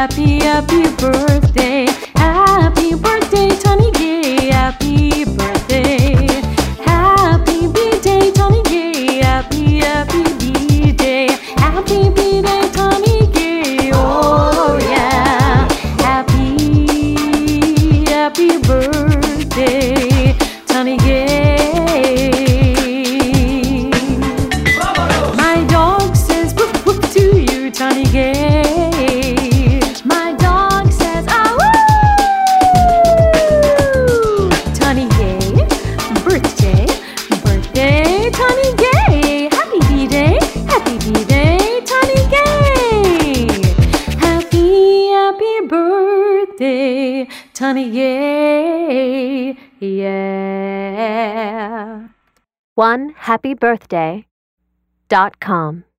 happy, happy birthday. Happy birthday, Tony Gay. Happy birthday. Happy B-Day, Tony Gay. Happy, happy B-Day. Happy B-Day, Tony Gay. Oh yeah. Happy, happy birthday, Tony Gay. My dog says woof woof to you, Tony Gay. My dog says ah woo. Tony Gay, birthday, birthday, Tony Gay. Happy B-Day, Tony Gay. Happy, happy birthday, Tony Gay. Yeah. OneHappyBirthday.com